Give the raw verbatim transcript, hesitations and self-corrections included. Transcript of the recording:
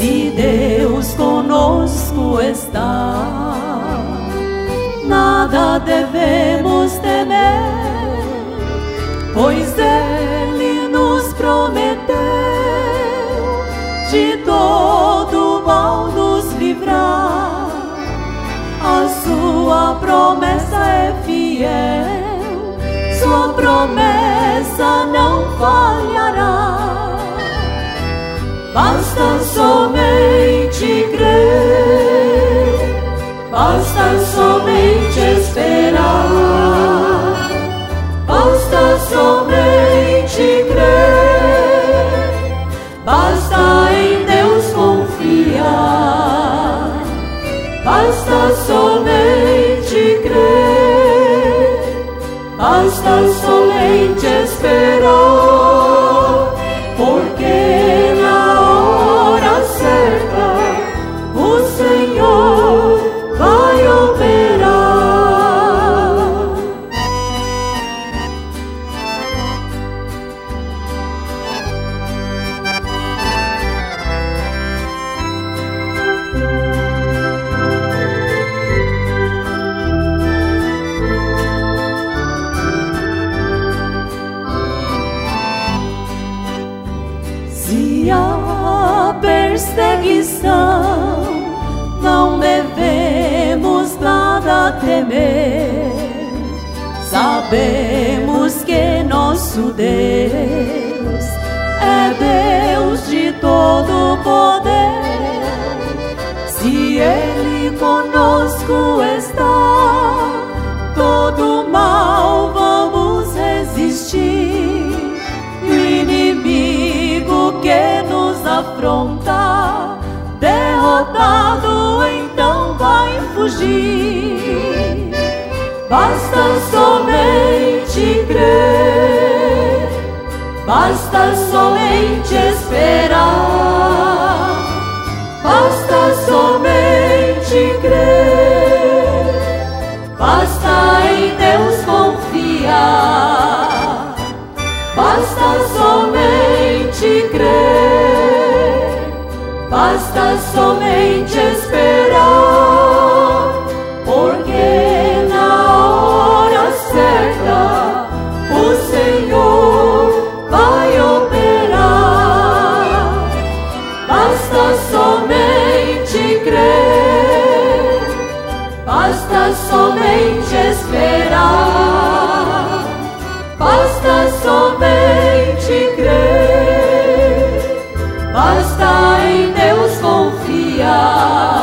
Se Deus conosco está, nada devemos temer, pois Ele nos prometeu de todo mal nos livrar. A sua promessa é fiel, sua promessa não falhará. Basta somente crer, basta somente esperar, basta somente crer, basta em Deus confiar, basta somente crer, basta somente esperar, porque na hora certa o Senhor vai operar. Se a perseguição, não devemos nada temer. Sabemos que nosso Deus é Deus de todo poder. Se Ele conosco está, todo mal vamos resistir. O inimigo que nos afronta, derrotado então vai fugir. Basta somente crer, basta somente esperar, basta somente crer, basta em Deus confiar, basta somente crer, basta somente esperar, porque na hora certa o Senhor vai operar. Basta somente crer, basta somente esperar, basta somente crer, basta em Deus confiar,